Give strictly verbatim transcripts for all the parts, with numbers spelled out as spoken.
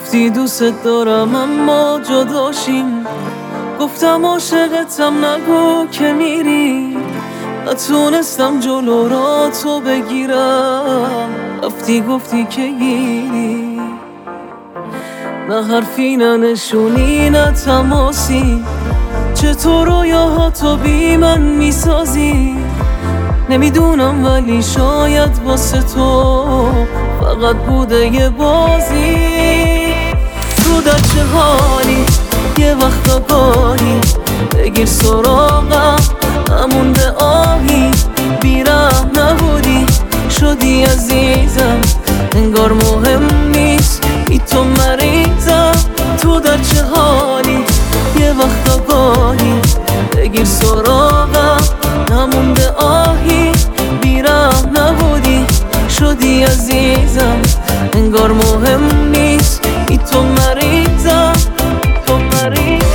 گفتی دوست دارم اما جداشیم، گفتم عاشقتم نگو که میری، نتونستم جلو را تو بگیرم، رفتی گفتی که گیری. نه حرفی نه نشونی نه تماسی، چطور رویاها تو بی من میسازی؟ نمیدونم ولی شاید واسه تو فقط بوده یه بازی. تو در چه حالی؟ یه وقت آگاهی بگیر سراغم، نمونده آهی، بیرم نبودی شدی عزیزم، انگار مهم نیست بی تو مریضم. تو در چه حالی؟ یه وقت آگاهی بگیر سراغم، نمونده آهی، بیرم نبودی شدی عزیزم، انگار مهم نیست بی تو مریضم، تو مریضم.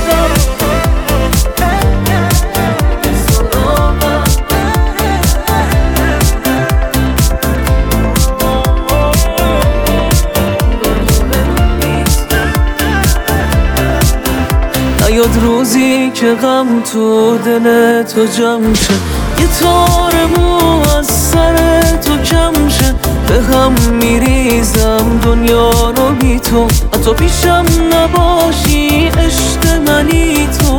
نیاد روزی که غم تو دل تو جمع شه، یه تار مو از سر تو کم شه، به هم میریزم دنیا رو بی تو، حتی پیشم نباشی عشق منی تو.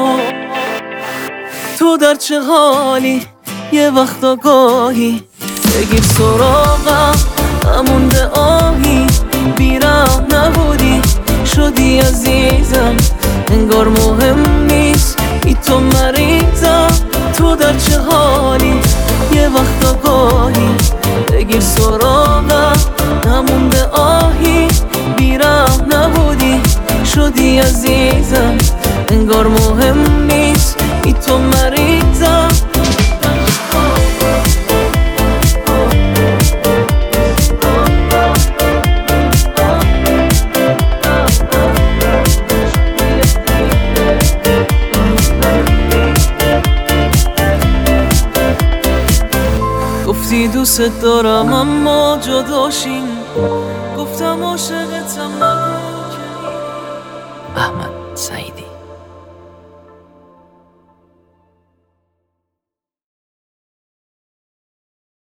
تو در چه حالی؟ یه وقت آگاهی بگیر سراغم، نمونده آهی، بیرم نبودی شدی عزیزم، انگار مهم نیست بی تو مریضم. تو در چه حالی؟ یه وقت آگاهی بگیر سراغم، نمونده آهی، بیرم نبودی شدی عزیزم، انگار مهم نیست بی تو مریضم. گفتی دوست دارم اما جداشیم، گفتم عاشقتم نگو که میری. احمد سعیدی.